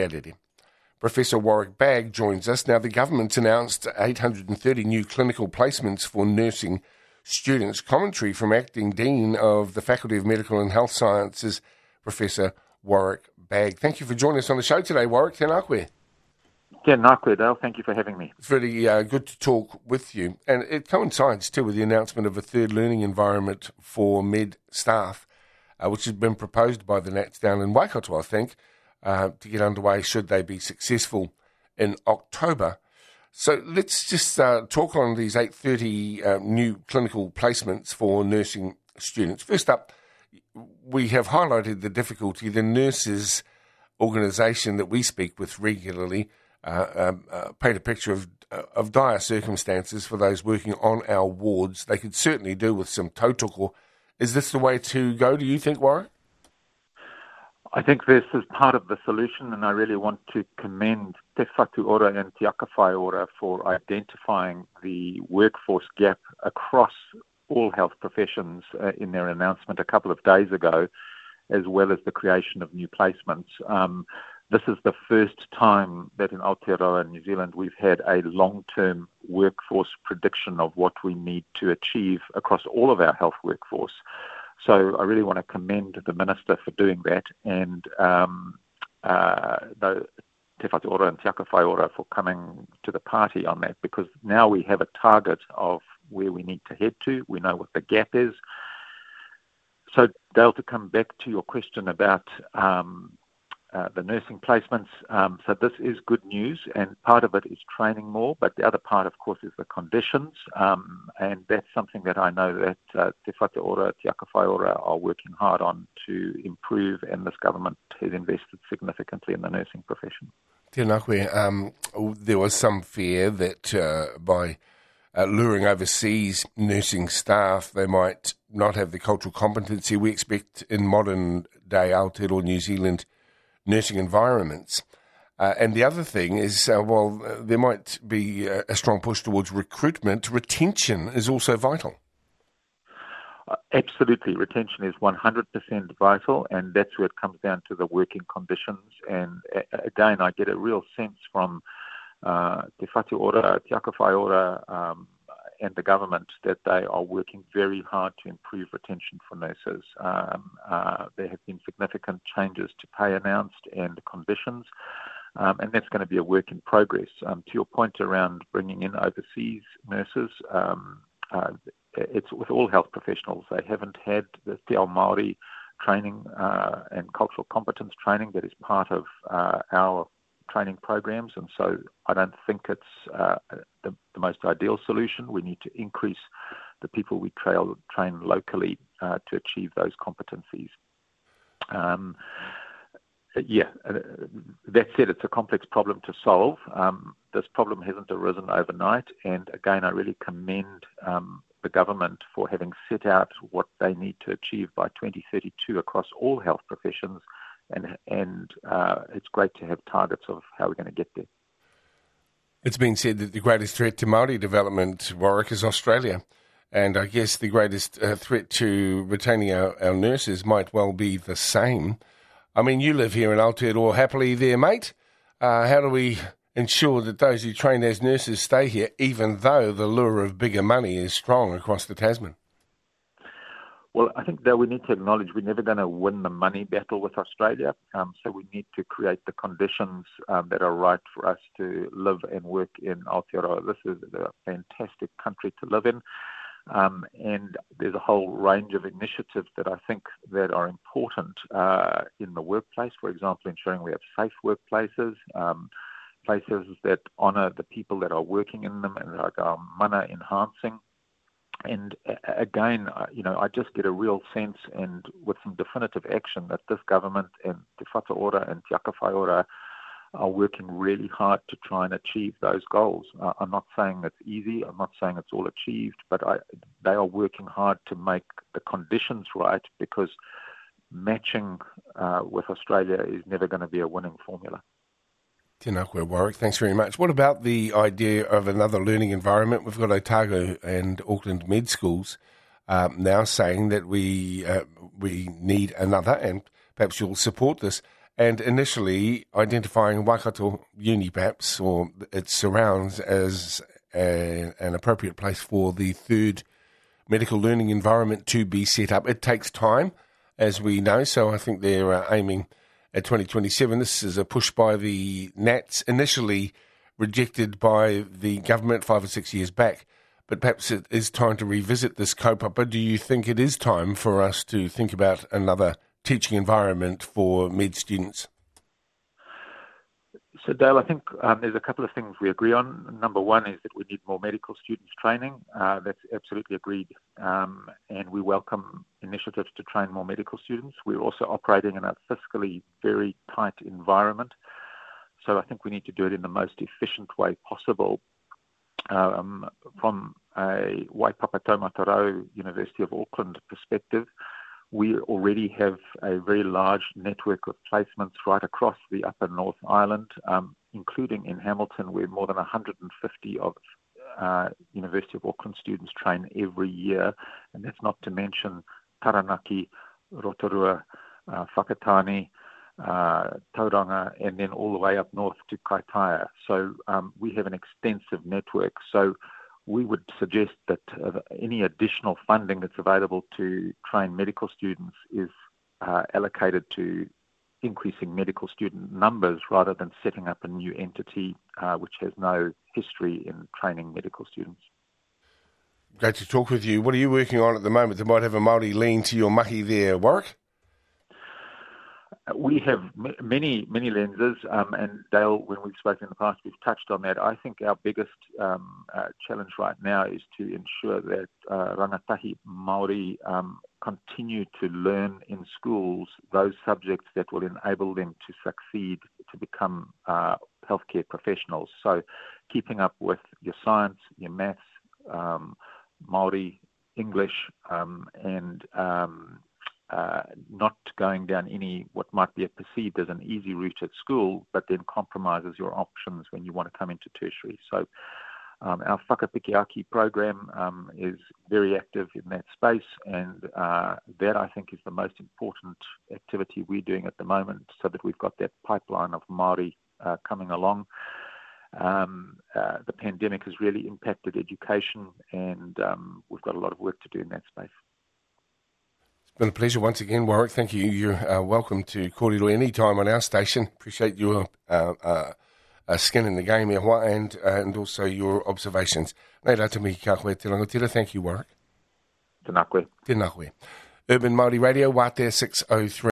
Professor Warwick Bagg joins us. Now, the government's announced 830 new clinical placements for nursing students. Commentary from Acting Dean of the Faculty of Medical and Health Sciences, Professor Warwick Bagg. Thank you for joining us on the show today, Warwick. Tēnā koe. Tēnā koe, Dale. Thank you for having me. It's really good to talk with you. And it coincides, too, with the announcement of a third learning environment for med staff, which has been proposed by the Nats down in Waikato, I think, to get underway should they be successful in October. So let's just talk on these 830 new clinical placements for nursing students. First up, we have highlighted the difficulty. The nurses organisation that we speak with regularly paint a picture of dire circumstances for those working on our wards. They could certainly do with some tautoko. Is this the way to go, do you think, Warwick? I think this is part of the solution, and I really want to commend Te Whatu Ora and Te Akawhai Ora for identifying the workforce gap across all health professions in their announcement a couple of days ago, as well as the creation of new placements. This is the first time that in Aotearoa, New Zealand, we've had a long-term workforce prediction of what we need to achieve across all of our health workforce. So I really want to commend the Minister for doing that, and Te Whatu Ora and Te Akawhai Ora for coming to the party on that, because now we have a target of where we need to head to. We know what the gap is. So, Dale, to come back to your question about the nursing placements, so this is good news, and part of it is training more, but the other part, of course, is the conditions, and that's something that I know that Te Whatu Ora, Te Akawhai Ora are working hard on to improve, and this government has invested significantly in the nursing profession. Tēnā koe, there was some fear that by luring overseas nursing staff, they might not have the cultural competency we expect in modern day Aotearoa New Zealand nursing environments. And the other thing is, while there might be a strong push towards recruitment, retention is also vital. Absolutely. Retention is 100% vital, and that's where it comes down to the working conditions. And again, I get a real sense from Te Whatu Ora, Te Akawhai Ora, and the government that they are working very hard to improve retention for nurses. There have been significant changes to pay announced and conditions, and that's going to be a work in progress. To your point around bringing in overseas nurses, it's with all health professionals. They haven't had the Te Ao Māori training and cultural competence training that is part of our training programs, and so I don't think it's the most ideal solution. We need to increase the people we train locally to achieve those competencies. That said, it's a complex problem to solve. This problem hasn't arisen overnight, and again, I really commend the government for having set out what they need to achieve by 2032 across all health professions, and it's great to have targets of how we're going to get there. It's been said that the greatest threat to Māori development, Warwick, is Australia. And I guess the greatest threat to retaining our nurses might well be the same. I mean, you live here in Aotearoa happily there, mate. How do we ensure that those who train as nurses stay here, even though the lure of bigger money is strong across the Tasman? Well, I think that we need to acknowledge we're never going to win the money battle with Australia, so we need to create the conditions that are right for us to live and work in Aotearoa. This is a fantastic country to live in, and there's a whole range of initiatives that I think that are important in the workplace. For example, ensuring we have safe workplaces, places that honour the people that are working in them and are mana enhancing. And again, I just get a real sense, and with some definitive action, that this government and Te Whatu Ora and Te Akawhai Ora are working really hard to try and achieve those goals. I'm not saying it's easy. I'm not saying it's all achieved, but they are working hard to make the conditions right, because matching with Australia is never going to be a winning formula. Tēnā koe, Warwick. Thanks very much. What about the idea of another learning environment? We've got Otago and Auckland Med Schools now saying that we need another, and perhaps you'll support this, and initially identifying Waikato Uni perhaps, or its surrounds, as an appropriate place for the third medical learning environment to be set up. It takes time, as we know, so I think they're aiming at 2027. This is a push by the Nats, initially rejected by the government 5 or 6 years back. But perhaps it is time to revisit this kaupapa. Do you think it is time for us to think about another teaching environment for med students? So, Dale, I think there's a couple of things we agree on. Number one is that we need more medical students training. That's absolutely agreed. And we welcome initiatives to train more medical students. We're also operating in a fiscally very tight environment. So I think we need to do it in the most efficient way possible. From a Waipapa Taumatarau University of Auckland perspective, we already have a very large network of placements right across the Upper North Island, including in Hamilton, where more than 150 of University of Auckland students train every year. And that's not to mention Taranaki, Rotorua, Whakatane, Tauranga, and then all the way up north to Kaitaia. So we have an extensive network. So we would suggest that any additional funding that's available to train medical students is allocated to increasing medical student numbers rather than setting up a new entity which has no history in training medical students. Great to talk with you. What are you working on at the moment that might have a Māori lean to your mahi there, Warwick? We have many lenses, and Dale, when we've spoken in the past, we've touched on that. I think our biggest challenge right now is to ensure that rangatahi Māori continue to learn in schools those subjects that will enable them to succeed, to become healthcare professionals. So keeping up with your science, your maths, Māori, English, and not going down any what might be perceived as an easy route at school, but then compromises your options when you want to come into tertiary. So our Whakapikiaki program is very active in that space, and that I think is the most important activity we're doing at the moment, so that we've got that pipeline of Māori coming along. The pandemic has really impacted education, and we've got a lot of work to do in that space. It's been a pleasure once again, Warwick. Thank you. You're welcome to Kōrero any time on our station. Appreciate your skin in the game here, and also your observations. Nei rata mihi ka koe te rangotira. Thank you, Warwick. Tēnā koe. Tēnā koe. Urban Māori Radio, Wātea 603.